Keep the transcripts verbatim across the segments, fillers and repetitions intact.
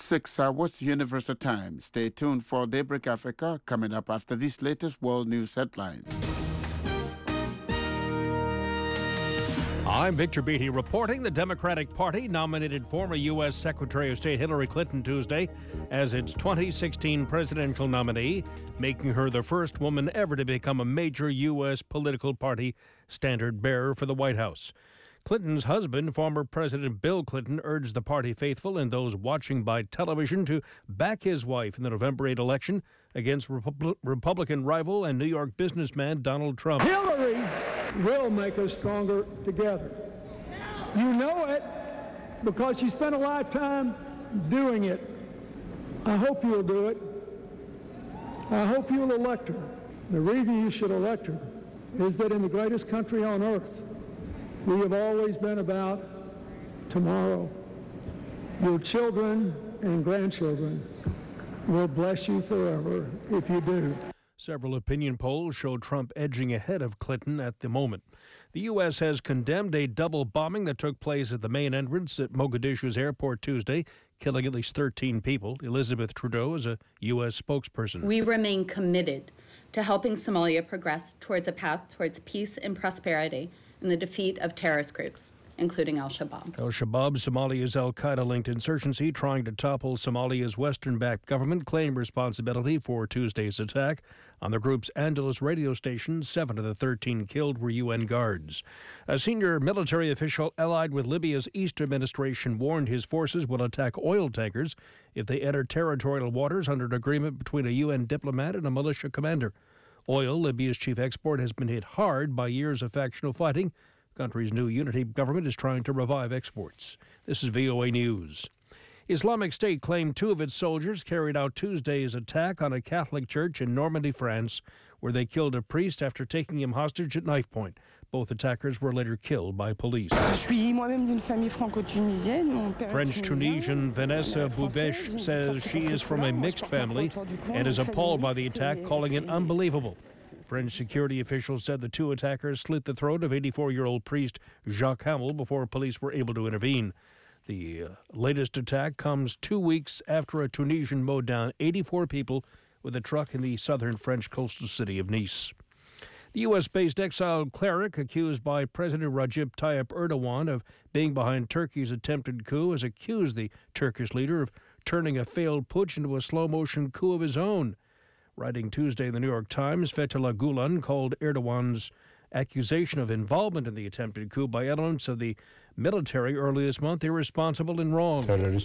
six hours Universal Time. Stay tuned for Daybreak Africa coming up after these latest world news headlines. I'm Victor Beatty reporting. The Democratic Party nominated former U S Secretary of State Hillary Clinton Tuesday as its twenty sixteen presidential nominee, making her the first woman ever to become a major U S political party standard bearer for the White House. Clinton's husband, former President Bill Clinton, urged the party faithful and those watching by television to back his wife in the November eighth election against Repub- Republican rival and New York businessman Donald Trump. Hillary will make us stronger together. You know it because she spent a lifetime doing it. I hope you'll do it. I hope you'll elect her. The reason you should elect her is that in the greatest country on earth, we have always been about tomorrow. Your children and grandchildren will bless you forever if you do. Several opinion polls show Trump edging ahead of Clinton at the moment. The U S has condemned a double bombing that took place at the main entrance at Mogadishu's airport Tuesday, killing at least thirteen people. Elizabeth Trudeau is a U S spokesperson. We remain committed to helping Somalia progress towards a path towards peace and prosperity and the defeat of terrorist groups, including al-Shabaab. Al-Shabaab, Somalia's al-Qaeda-linked insurgency trying to topple Somalia's Western-backed government, claimed responsibility for Tuesday's attack on the group's Andalus radio station. Seven of the thirteen killed were U N guards. A senior military official allied with Libya's East administration warned his forces will attack oil tankers if they enter territorial waters under an agreement between a U N diplomat and a militia commander. Oil, Libya's chief export, has been hit hard by years of factional fighting. The country's new unity government is trying to revive exports. This is V O A News. Islamic State claimed two of its soldiers carried out Tuesday's attack on a Catholic church in Normandy, France, where they killed a priest after taking him hostage at knife point. Both attackers were later killed by police. French-Tunisian Vanessa Boubeche says she is from a mixed family and is appalled by the attack, calling it unbelievable. French security officials said the two attackers slit the throat of eighty-four-year-old priest Jacques Hamel before police were able to intervene. The uh, latest attack comes two weeks after a Tunisian mowed down eighty-four people with a truck in the southern French coastal city of Nice. The U S-based exiled cleric accused by President Recep Tayyip Erdogan of being behind Turkey's attempted coup has accused the Turkish leader of turning a failed putsch into a slow-motion coup of his own. Writing Tuesday in the New York Times, Fethullah Gulen called Erdogan's accusation of involvement in the attempted coup by elements of the military early this month irresponsible and wrong.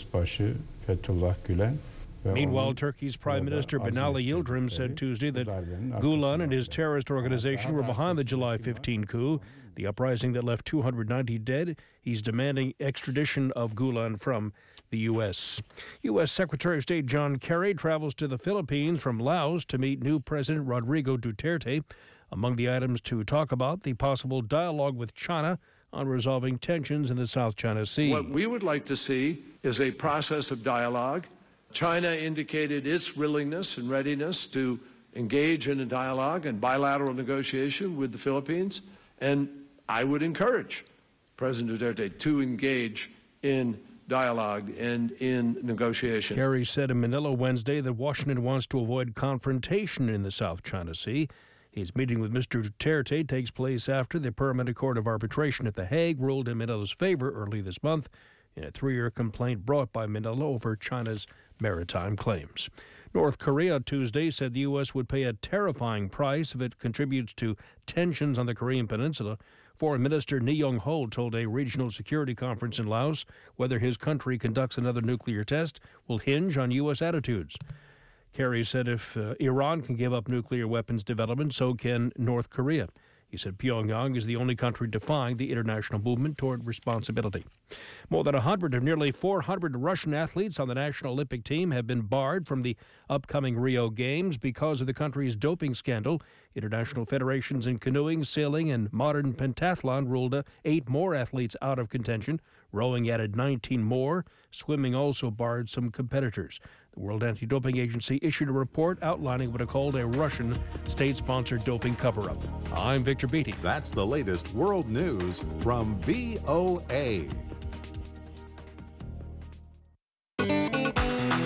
Meanwhile, Turkey's Prime Minister Binali Yildirim said Tuesday that Gulen and his terrorist organization were behind the July fifteenth coup, the uprising that left two hundred ninety dead. He's demanding extradition of Gulen from the U S. U S. Secretary of State John Kerry travels to the Philippines from Laos to meet new President Rodrigo Duterte. Among the items to talk about, the possible dialogue with China on resolving tensions in the South China Sea. What we would like to see is a process of dialogue. China indicated its willingness and readiness to engage in a dialogue and bilateral negotiation with the Philippines, and I would encourage President Duterte to engage in dialogue and in negotiation. Kerry said in Manila Wednesday that Washington wants to avoid confrontation in the South China Sea. His meeting with Mister Duterte takes place after the Permanent Court of Arbitration at The Hague ruled in Manila's favor early this month in a three-year complaint brought by Manila over China's maritime claims. North Korea Tuesday said the U S would pay a terrifying price if it contributes to tensions on the Korean Peninsula. Foreign Minister Lee Yong-ho told a regional security conference in Laos whether his country conducts another nuclear test will hinge on U S attitudes. Kerry said if uh, Iran can give up nuclear weapons development, so can North Korea. He said Pyongyang is the only country defying the international movement toward responsibility. More than one hundred of nearly four hundred Russian athletes on the National Olympic team have been barred from the upcoming Rio Games because of the country's doping scandal. International federations in canoeing, sailing, and modern pentathlon ruled uh, eight more athletes out of contention. Rowing added nineteen more. Swimming also barred some competitors. The World Anti-Doping Agency issued a report outlining what it called a Russian state-sponsored doping cover-up. I'm Victor Beatty. That's the latest world news from V O A.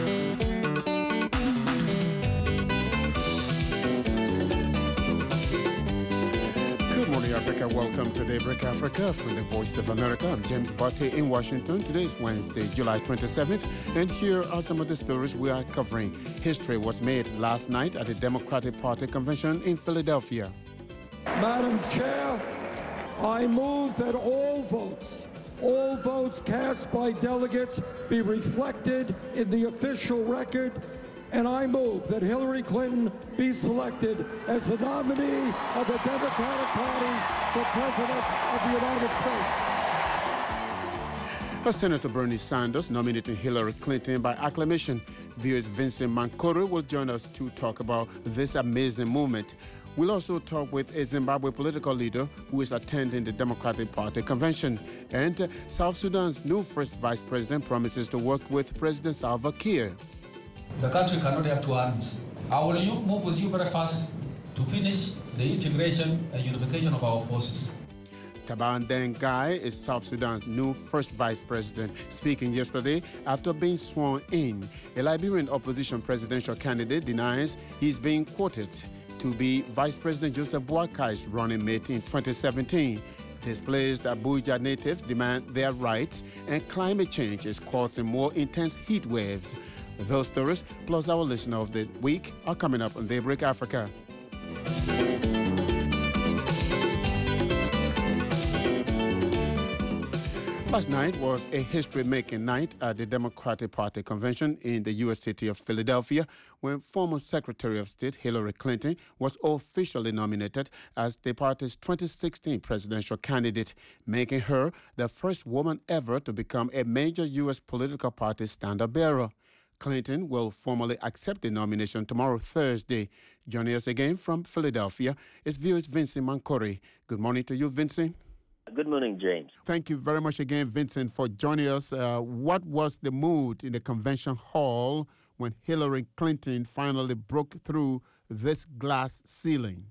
welcome to Daybreak Africa from the Voice of America. I'm James Botte in Washington. Today is Wednesday, July twenty-seventh, and here are some of the stories we are covering. History was made last night at the Democratic Party convention in Philadelphia. Madam Chair, I move that all votes, all votes cast by delegates be reflected in the official record, and I move that Hillary Clinton be selected as the nominee of the Democratic Party for President of the United States. Senator Bernie Sanders nominating Hillary Clinton by acclamation. V O A's Vincent Mankore will join us to talk about this amazing movement. We'll also talk with a Zimbabwe political leader who is attending the Democratic Party convention. And South Sudan's new first vice president promises to work with President Salva Kiir. The country cannot have two armies. I will move with you very fast to finish the integration and unification of our forces. Taban Deng Gai is South Sudan's new first vice president, speaking yesterday after being sworn in. A Liberian opposition presidential candidate denies he's being quoted to be Vice President Joseph Boakai's running mate in twenty seventeen. Displaced Abuja natives demand their rights, and climate change is causing more intense heat waves. Those stories, plus our listener of the week, are coming up on Daybreak Africa. Last night was a history-making night at the Democratic Party convention in the U S city of Philadelphia, when former Secretary of State Hillary Clinton was officially nominated as the party's twenty sixteen presidential candidate, making her the first woman ever to become a major U S political party standard-bearer. Clinton will formally accept the nomination tomorrow, Thursday. Joining us again from Philadelphia is V O A's Vincent Mankore. Good morning to you, Vincent. Good morning, James. Thank you very much again, Vincent, for joining us. Uh, what was the mood in the convention hall when Hillary Clinton finally broke through this glass ceiling?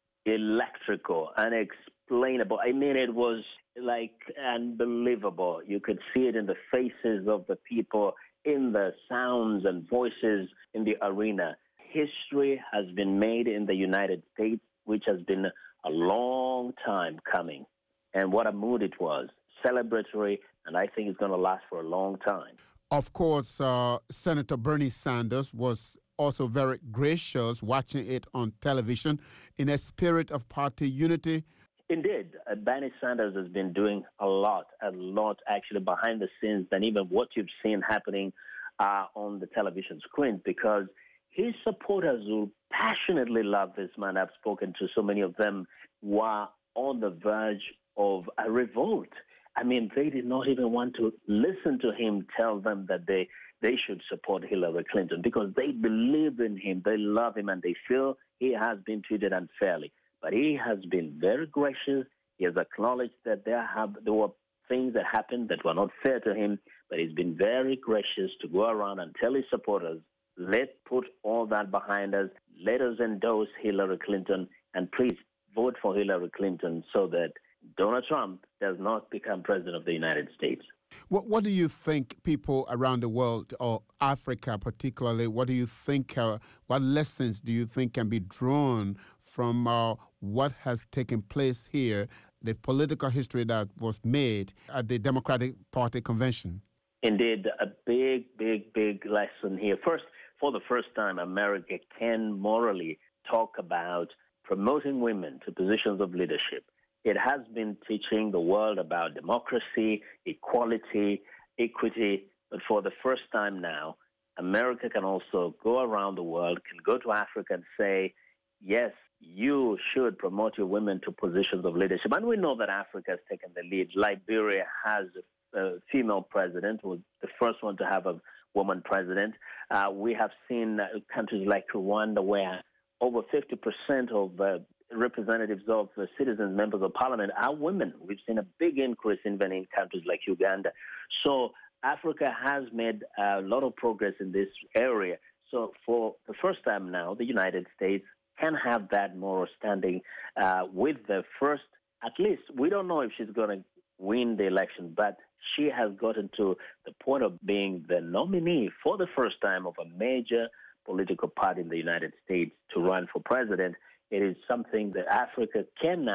Electrical, unexplainable. I mean, it was like unbelievable. You could see it in the faces of the people, in the sounds and voices in the arena. History has been made in the United States, which has been a long time coming. And what a mood it was, celebratory, and I think it's going to last for a long time. Of course, uh, Senator Bernie Sanders was also very gracious watching it on television in a spirit of party unity. Indeed, uh, Bernie Sanders has been doing a lot, a lot actually behind the scenes than even what you've seen happening uh, on the television screens, because his supporters who passionately love this man, I've spoken to so many of them, were on the verge of a revolt. I mean, they did not even want to listen to him tell them that they, they should support Hillary Clinton because they believe in him, they love him, and they feel he has been treated unfairly. But he has been very gracious. He has acknowledged that there have there were things that happened that were not fair to him, but he's been very gracious to go around and tell his supporters, let's put all that behind us. Let us endorse Hillary Clinton, and please vote for Hillary Clinton so that Donald Trump does not become president of the United States. What, what do you think people around the world, or Africa particularly, what do you think, uh, what lessons do you think can be drawn from uh, what has taken place here, the political history that was made at the Democratic Party convention? Indeed, a big, big, big lesson here. First, for the first time, America can morally talk about promoting women to positions of leadership. It has been teaching the world about democracy, equality, equity, but for the first time now, America can also go around the world, can go to Africa and say, yes, you should promote your women to positions of leadership. And we know that Africa has taken the lead. Liberia has a female president, who was the first one to have a woman president. Uh, we have seen uh, countries like Rwanda where over fifty percent of uh, representatives of uh, citizens, members of parliament are women. We've seen a big increase even in countries like Uganda. So Africa has made a lot of progress in this area. So for the first time now, the United States can have that moral standing uh, with the first, at least, we don't know if she's going to win the election, but she has gotten to the point of being the nominee for the first time of a major political party in the United States to run for president. It is something that Africa can now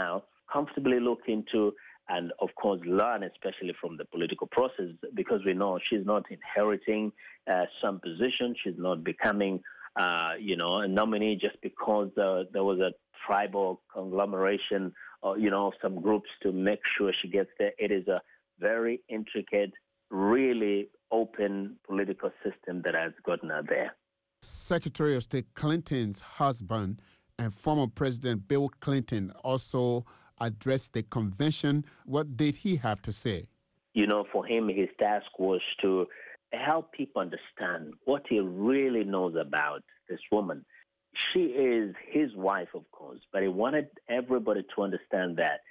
comfortably look into and, of course, learn, especially from the political process, because we know she's not inheriting uh, some position. She's not becoming, uh, you know, a nominee just because uh, there was a tribal conglomeration, or, you know, of some groups to make sure she gets there. It is a very intricate, really open political system that has gotten her there. Secretary of State Clinton's husband and former President Bill Clinton also addressed the convention. What did he have to say? You know, for him, his task was to help people understand what he really knows about this woman. She is his wife, of course, but he wanted everybody to understand that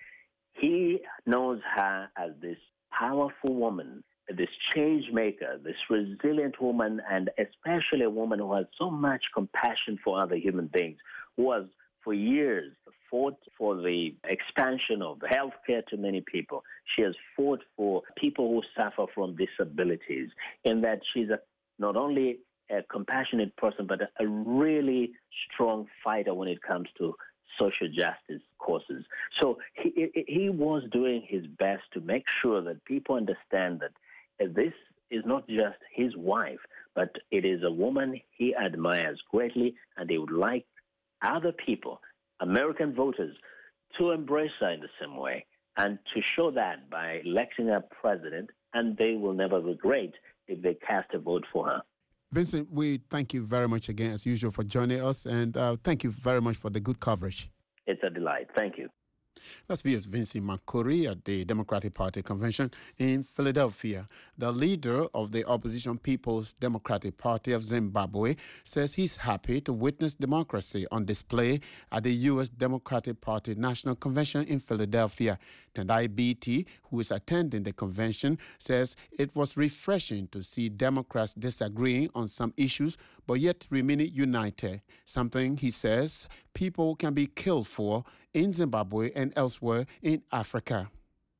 he knows her as this powerful woman, this change maker, this resilient woman, and especially a woman who has so much compassion for other human beings, who has for years fought for the expansion of healthcare to many people. She has fought for people who suffer from disabilities, in that she's a, not only a compassionate person, but a, a really strong fighter when it comes to social justice causes. So he, he was doing his best to make sure that people understand that this is not just his wife, but it is a woman he admires greatly, and he would like other people, American voters, to embrace her in the same way and to show that by electing her president, and they will never regret if they cast a vote for her. Vincent, we thank you very much again, as usual, for joining us, and uh, thank you very much for the good coverage. It's a delight. Thank you. That's V S Vincent Makori at the Democratic Party convention in Philadelphia. The leader of the opposition People's Democratic Party of Zimbabwe says he's happy to witness democracy on display at the U S Democratic Party National Convention in Philadelphia. Tendai Biti, who is attending the convention, says it was refreshing to see Democrats disagreeing on some issues, but yet remaining united, something he says people can be killed for in Zimbabwe and elsewhere in Africa.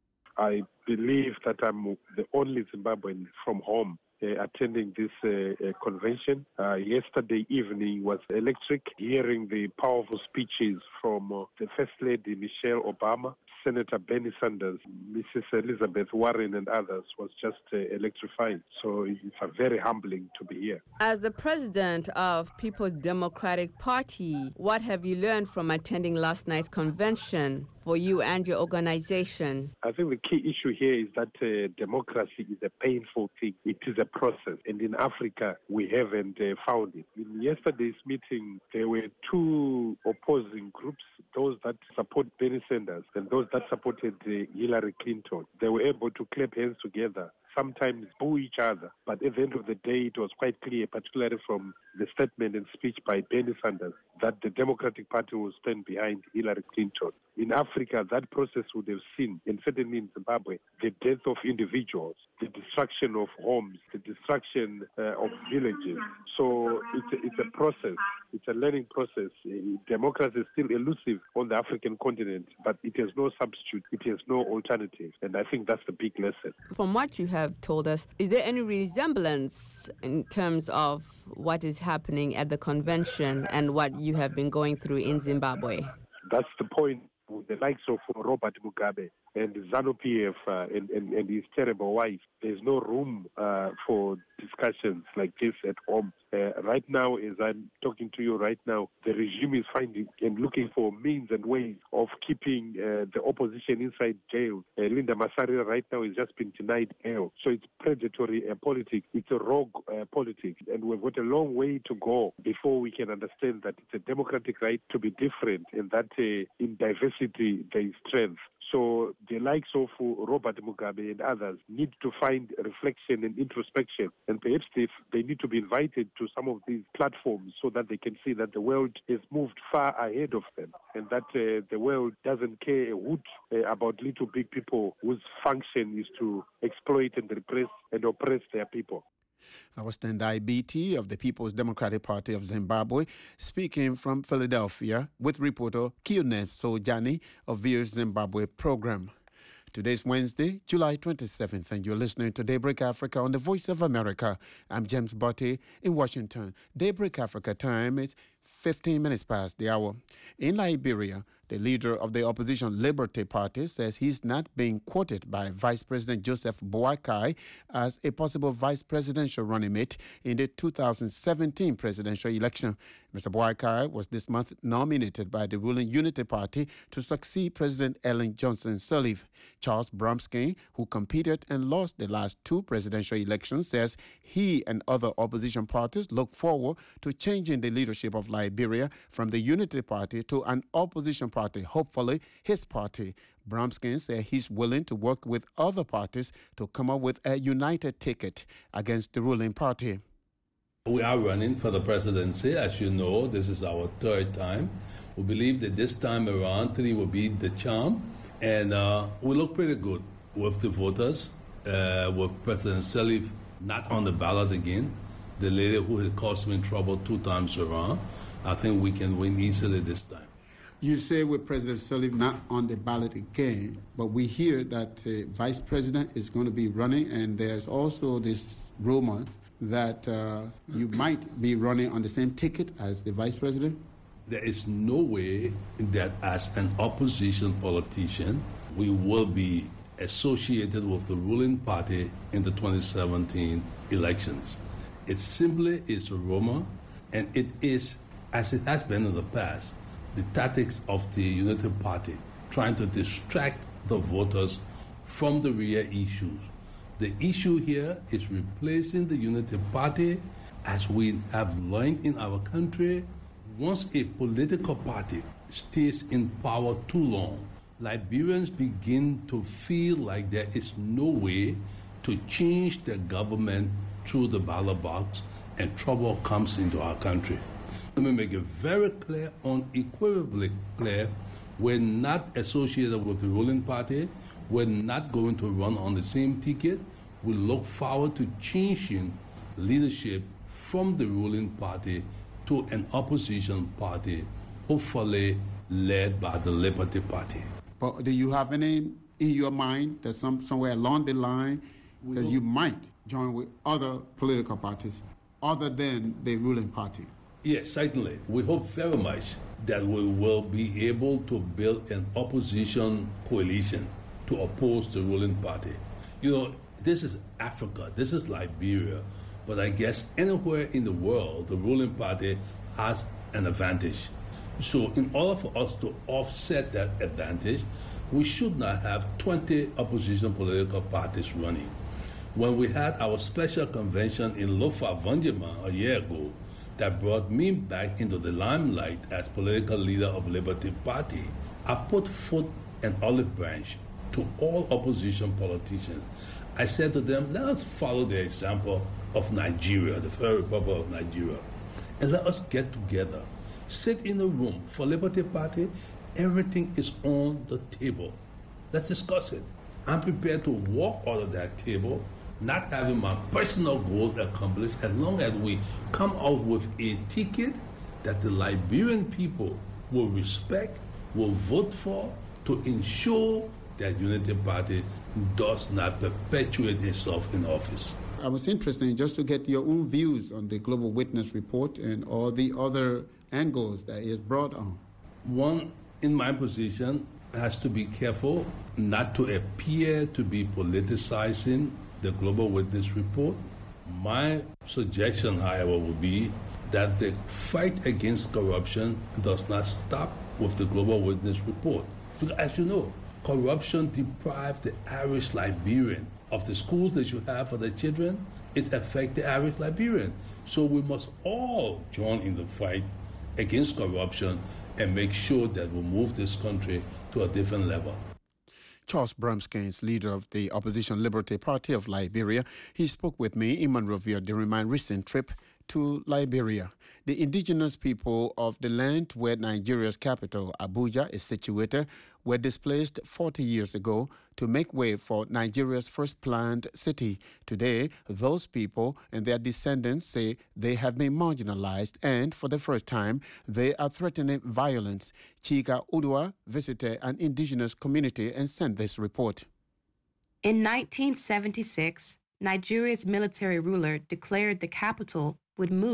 I believe that I'm the only Zimbabwean from home uh, attending this uh, uh, convention. Uh, yesterday evening was electric, hearing the powerful speeches from uh, the First Lady Michelle Obama, Senator Bernie Sanders, Missus Elizabeth Warren, and others was just uh, electrifying. So it's a very humbling to be here. As the president of People's Democratic Party, what have you learned from attending last night's convention for you and your organization? I think the key issue here is that uh, democracy is a painful thing. It is a process. And in Africa, we haven't uh, found it. In yesterday's meeting, there were two opposing groups, those that support Bernie Sanders and those that supported uh, Hillary Clinton. They were able to clap hands together, sometimes boo each other. But at the end of the day, it was quite clear, particularly from the statement and speech by Bernie Sanders, that the Democratic Party will stand behind Hillary Clinton. In Africa, that process would have seen, and certainly in Zimbabwe, the death of individuals, the destruction of homes, the destruction uh, of villages. So it's a, it's a process. It's a learning process. Democracy is still elusive on the African continent, but it has no substitute. It has no alternative. And I think that's the big lesson. From what you have told us, is there any resemblance in terms of what is happening at the convention and what you have been going through in Zimbabwe? That's the point. The likes of Robert Mugabe and ZANU-P F uh, and, and, and his terrible wife, there's no room uh, for discussions like this at home. Uh, right now, as I'm talking to you right now, the regime is finding and looking for means and ways of keeping uh, the opposition inside jail. Uh, Linda Masarira right now has just been denied bail. So it's predatory uh, politics. It's a rogue uh, politics. And we've got a long way to go before we can understand that it's a democratic right to be different and that uh, in diversity there is strength. So the likes of Robert Mugabe and others need to find reflection and introspection. And perhaps if they need to be invited to some of these platforms so that they can see that the world has moved far ahead of them and that uh, the world doesn't care a hoot uh, about little big people whose function is to exploit and repress and oppress their people. I was Tendai Biti of the People's Democratic Party of Zimbabwe, speaking from Philadelphia with reporter Kiones Sojani of V S Zimbabwe program. Today's Wednesday, July twenty-seventh, and you're listening to Daybreak Africa on the Voice of America. I'm James Botte in Washington. Daybreak Africa time is fifteen minutes past the hour. In Liberia, The leader of the opposition Liberty Party says he's not being quoted by Vice President Joseph Boakai as a possible vice presidential running mate in the two thousand seventeen presidential election. Mister Boakai was this month nominated by the ruling Unity Party to succeed President Ellen Johnson Sirleaf. Charles Bromsky, who competed and lost the last two presidential elections, says he and other opposition parties look forward to changing the leadership of Liberia from the Unity Party to an opposition party, hopefully his party. Bromsky said he's willing to work with other parties to come up with a united ticket against the ruling party. We are running for the presidency. As you know, this is our third time. We believe that this time around, three will be the charm. And uh, we look pretty good with the voters, uh, with President Sirleaf not on the ballot again, the lady who had caused me trouble two times around. I think we can win easily this time. You say with President Sirleaf not on the ballot again, but we hear that the vice president is going to be running, and there's also this rumor that uh, you might be running on the same ticket as the vice president? There is no way that as an opposition politician, we will be associated with the ruling party in the twenty seventeen elections. It simply is a rumor, and it is, as it has been in the past, the tactics of the Unity Party trying to distract the voters from the real issues. The issue here is replacing the Unity Party. As we have learned in our country, once a political party stays in power too long, Liberians begin to feel like there is no way to change the government through the ballot box, and trouble comes into our country. Let me make it very clear, unequivocally clear, we're not associated with the ruling party. We're not going to run on the same ticket. We look forward to changing leadership from the ruling party to an opposition party, hopefully led by the Liberty Party. But do you have any in your mind that some, somewhere along the line that you might join with other political parties other than the ruling party? Yes, certainly. We hope very much that we will be able to build an opposition coalition to oppose the ruling party. You know, this is Africa, this is Liberia, but I guess anywhere in the world, the ruling party has an advantage. So in order for us to offset that advantage, we should not have twenty opposition political parties running. When we had our special convention in Lofa, Vanjima a year ago, that brought me back into the limelight as political leader of Liberty Party, I put forth an olive branch to all opposition politicians. I said to them, let us follow the example of Nigeria, the Federal Republic of Nigeria, and let us get together, sit in a room. For Liberty Party, everything is on the table. Let's discuss it. I'm prepared to walk out of that table, not having my personal goals accomplished, as long as we come out with a ticket that the Liberian people will respect, will vote for, to ensure that Unity Party does not perpetuate itself in office. I was interested in just to get your own views on the Global Witness report and all the other angles that is brought on. One, in my position, has to be careful not to appear to be politicizing the Global Witness report. My suggestion, however, would be that the fight against corruption does not stop with the Global Witness report. Because as you know, corruption deprives the Irish Liberian of the schools that you have for their children. It affects the Irish Liberian. So we must all join in the fight against corruption and make sure that we move this country to a different level. Charles Bromsky is leader of the opposition Liberty Party of Liberia. He spoke with me in Monrovia during my recent trip to Liberia. The indigenous people of the land where Nigeria's capital, Abuja, is situated were displaced forty years ago to make way for Nigeria's first planned city. Today, those people and their descendants say they have been marginalized, and for the first time, they are threatening violence. Chika Udua visited an indigenous community and sent this report. In nineteen seventy-six, Nigeria's military ruler declared the capital would move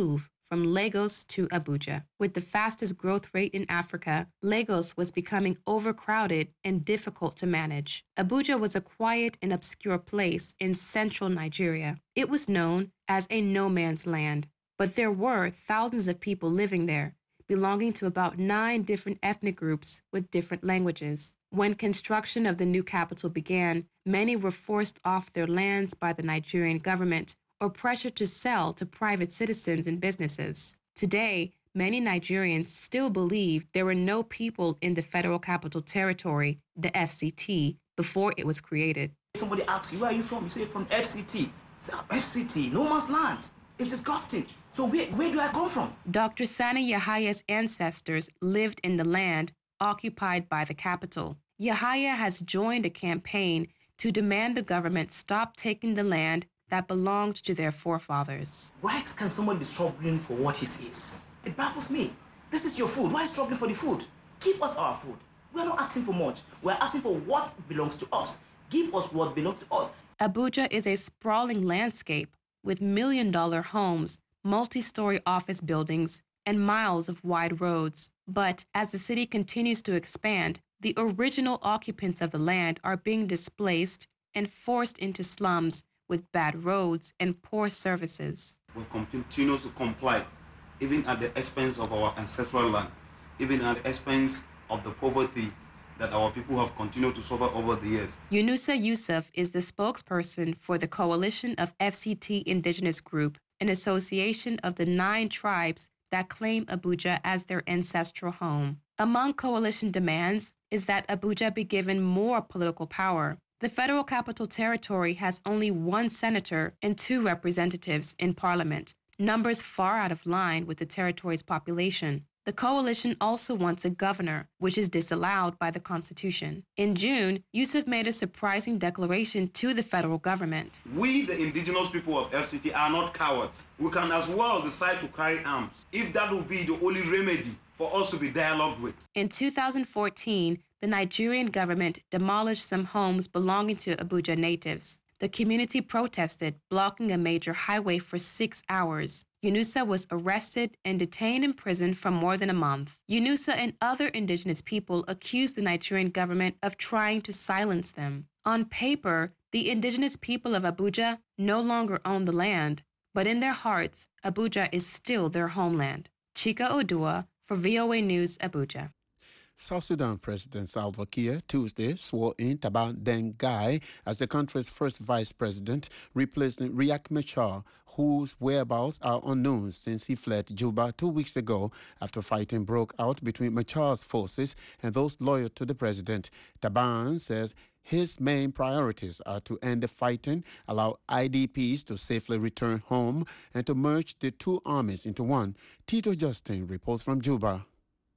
from Lagos to Abuja. With the fastest growth rate in Africa, Lagos was becoming overcrowded and difficult to manage. Abuja was a quiet and obscure place in central Nigeria. It was known as a no man's land, but there were thousands of people living there, belonging to about nine different ethnic groups with different languages. When construction of the new capital began, many were forced off their lands by the Nigerian government or pressured to sell to private citizens and businesses. Today, many Nigerians still believe there were no people in the Federal Capital Territory, the F C T, before it was created. Somebody asks you, where are you from? You say, from F C T. Say, F C T, no man's land. It's disgusting. So where, where do I come from? Doctor Sani Yahaya's ancestors lived in the land occupied by the capital. Yahaya has joined a campaign to demand the government stop taking the land that belonged to their forefathers. Why can somebody be struggling for what he is? It baffles me. This is your food. Why struggling for the food? Give us our food. We're not asking for much. We're asking for what belongs to us. Give us what belongs to us. Abuja is a sprawling landscape with million-dollar homes, multi-story office buildings, and miles of wide roads. But as the city continues to expand, the original occupants of the land are being displaced and forced into slums with bad roads and poor services. We continue to comply, even at the expense of our ancestral land, even at the expense of the poverty that our people have continued to suffer over the years. Yunusa Yusuf is the spokesperson for the Coalition of F C T Indigenous Group, an association of the nine tribes that claim Abuja as their ancestral home. Among coalition demands is that Abuja be given more political power. The Federal Capital Territory has only one senator and two representatives in parliament, numbers far out of line with the territory's population. The coalition also wants a governor, which is disallowed by the Constitution. In June, Yusuf made a surprising declaration to the federal government. We, the indigenous people of F C T, are not cowards. We can as well decide to carry arms, if that will be the only remedy for us to be dialogued with. In two thousand fourteen, the Nigerian government demolished some homes belonging to Abuja natives. The community protested, blocking a major highway for six hours. Yunusa was arrested and detained in prison for more than a month. Yunusa and other indigenous people accused the Nigerian government of trying to silence them. On paper, the indigenous people of Abuja no longer own the land, but in their hearts, Abuja is still their homeland. Chika Odua for V O A News, Abuja. South Sudan President Salva Kiir Tuesday swore in Taban Deng Gai as the country's first vice president, replacing Riek Machar, whose whereabouts are unknown since he fled Juba two weeks ago after fighting broke out between Machar's forces and those loyal to the president. Taban says his main priorities are to end the fighting, allow I D Ps to safely return home, and to merge the two armies into one. Tito Justin reports from Juba.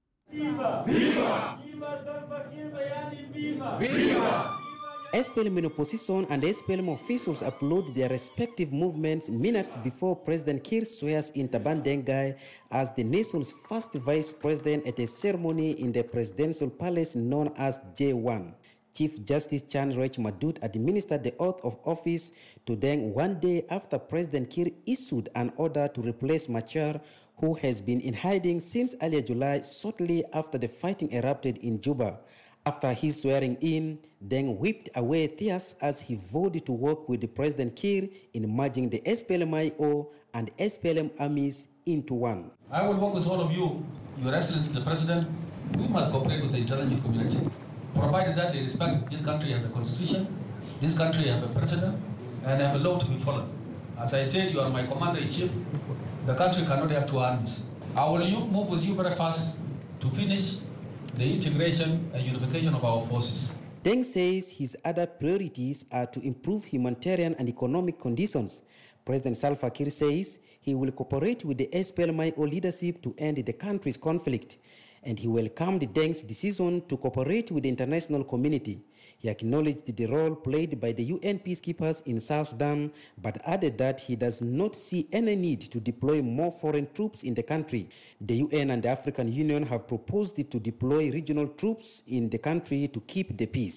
Viva! Viva! Viva Salva Kiir, Bayani, Viva! Viva! S P L M in opposition and S P L M officials upload their respective movements minutes before President Kiir swears in Taban Deng Gai as the nation's first vice president at a ceremony in the presidential palace known as J one. Chief Justice Chan Rech Madut administered the oath of office to Deng one day after President Kiir issued an order to replace Machar, who has been in hiding since earlier July, shortly after the fighting erupted in Juba. After his swearing in, Deng whipped away tears as he vowed to work with the President Kiir in merging the S P L M I O and S P L M armies into one. I will work with all of you, Your Excellency the President. We must cooperate with the international community, provided that they respect this country has a constitution, this country has a president, and have a law to be followed. As I said, you are my commander-in-chief. The country cannot have two armies. I will move with you very fast to finish the integration and unification of our forces. Deng says his other priorities are to improve humanitarian and economic conditions. President Salva Kiir says he will cooperate with the S P L M I O leadership to end the country's conflict, and he welcomed Deng's decision to cooperate with the international community. He acknowledged the role played by the U N peacekeepers in South Sudan, but added that he does not see any need to deploy more foreign troops in the country. The U N and the African Union have proposed to deploy regional troops in the country to keep the peace.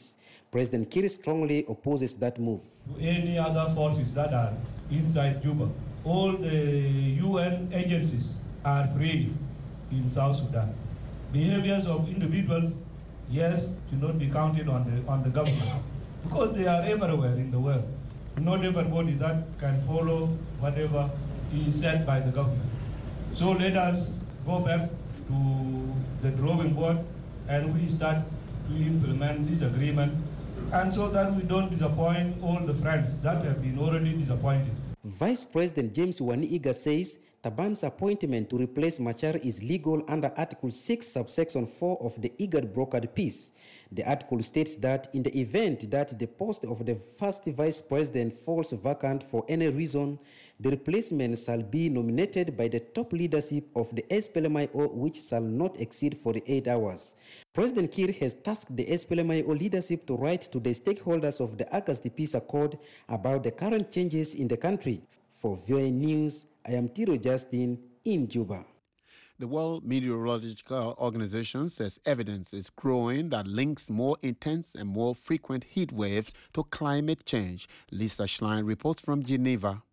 President Kiir strongly opposes that move. Any other forces that are inside Juba, all the U N agencies are free in South Sudan. Behaviors of individuals, yes, should not be counted on the on the government because they are everywhere in the world. Not everybody that can follow whatever is said by the government. So let us go back to the drawing board and we start to implement this agreement, and so that we don't disappoint all the friends that have been already disappointed. Vice President James Wani-Iga says Taban's appointment to replace Machar is legal under Article six, subsection four of the IGAD brokered peace. The article states that in the event that the post of the first vice president falls vacant for any reason, the replacement shall be nominated by the top leadership of the S P L M I O, which shall not exceed forty-eight hours. President Kiir has tasked the S P L M I O leadership to write to the stakeholders of the August Peace Accord about the current changes in the country. For V O A News, I am Tiro Justin in Juba. The World Meteorological Organization says evidence is growing that links more intense and more frequent heat waves to climate change. Lisa Schlein reports from Geneva.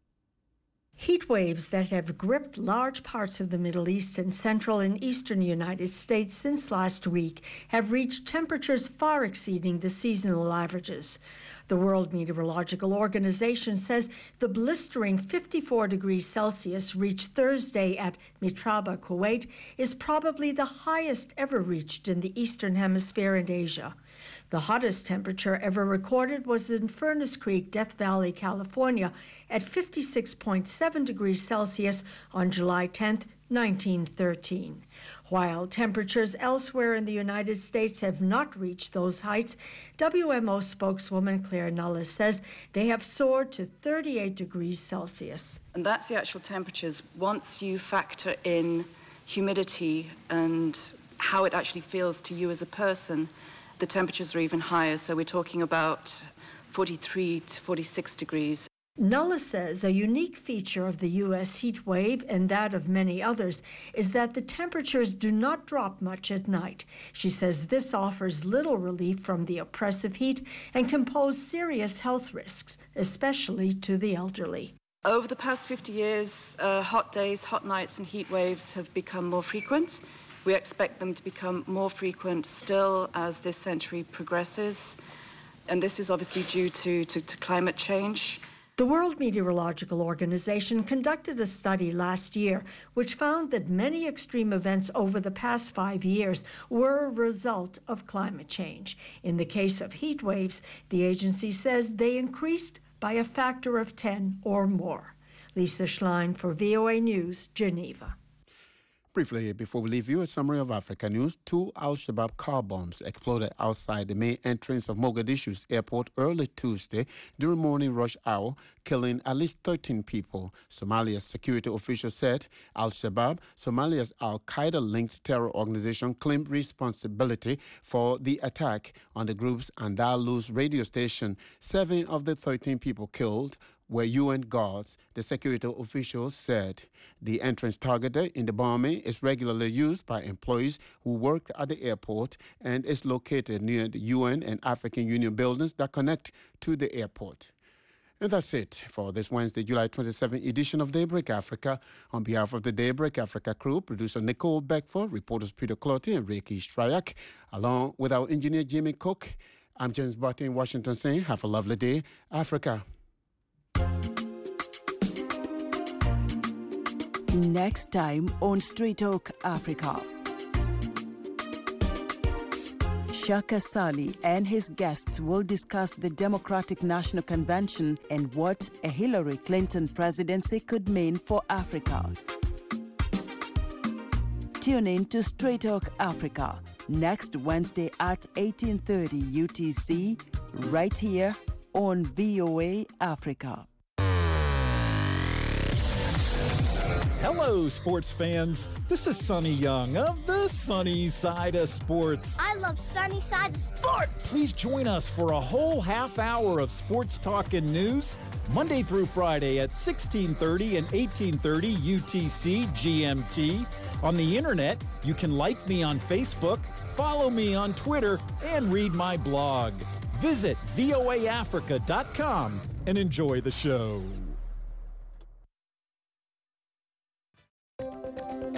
Heat waves that have gripped large parts of the Middle East and central and eastern United States since last week have reached temperatures far exceeding the seasonal averages. The World Meteorological Organization says the blistering fifty-four degrees Celsius reached Thursday at Mitraba, Kuwait, is probably the highest ever reached in the Eastern Hemisphere and Asia. The hottest temperature ever recorded was in Furnace Creek, Death Valley, California, at fifty-six point seven degrees Celsius on July tenth, nineteen thirteen. While temperatures elsewhere in the United States have not reached those heights, W M O spokeswoman Claire Nulles says they have soared to thirty-eight degrees Celsius. And that's the actual temperatures. Once you factor in humidity and how it actually feels to you as a person, the temperatures are even higher. So we're talking about forty-three to forty-six degrees. Nulles says a unique feature of the U S heat wave and that of many others is that the temperatures do not drop much at night. She says this offers little relief from the oppressive heat and can pose serious health risks, especially to the elderly. Over the past fifty years, uh, hot days, hot nights and heat waves have become more frequent. We expect them to become more frequent still as this century progresses. And this is obviously due to, to, to climate change. The World Meteorological Organization conducted a study last year which found that many extreme events over the past five years were a result of climate change. In the case of heat waves, the agency says they increased by a factor of ten or more. Lisa Schlein for V O A News, Geneva. Briefly, before we leave you, a summary of Africa news. Two Al-Shabaab car bombs exploded outside the main entrance of Mogadishu's airport early Tuesday during morning rush hour, killing at least thirteen people. Somalia's security officials said Al-Shabaab, Somalia's Al-Qaeda-linked terror organization, claimed responsibility for the attack on the group's Andalus radio station. Seven of the thirteen people killed were U N guards, the security officials said. The entrance targeted in the bombing is regularly used by employees who work at the airport and is located near the U N and African Union buildings that connect to the airport. And that's it for this Wednesday, July twenty-seventh edition of Daybreak Africa. On behalf of the Daybreak Africa crew, producer Nicole Beckford, reporters Peter Cloty and Ricky Strayak, along with our engineer Jimmy Cook, I'm James Barty in Washington saying, have a lovely day, Africa. Next time on Straight Talk Africa. Shaka Sali and his guests will discuss the Democratic National Convention and what a Hillary Clinton presidency could mean for Africa. Tune in to Straight Talk Africa next Wednesday at eighteen thirty U T C, right here on V O A Africa. Hello, sports fans. This is Sonny Young of the Sunny Side of Sports. I love Sunny Side of Sports. Please join us for a whole half hour of sports talk and news, Monday through Friday at sixteen thirty and eighteen thirty U T C G M T. On the internet, you can like me on Facebook, follow me on Twitter, and read my blog. Visit voa africa dot com and enjoy the show.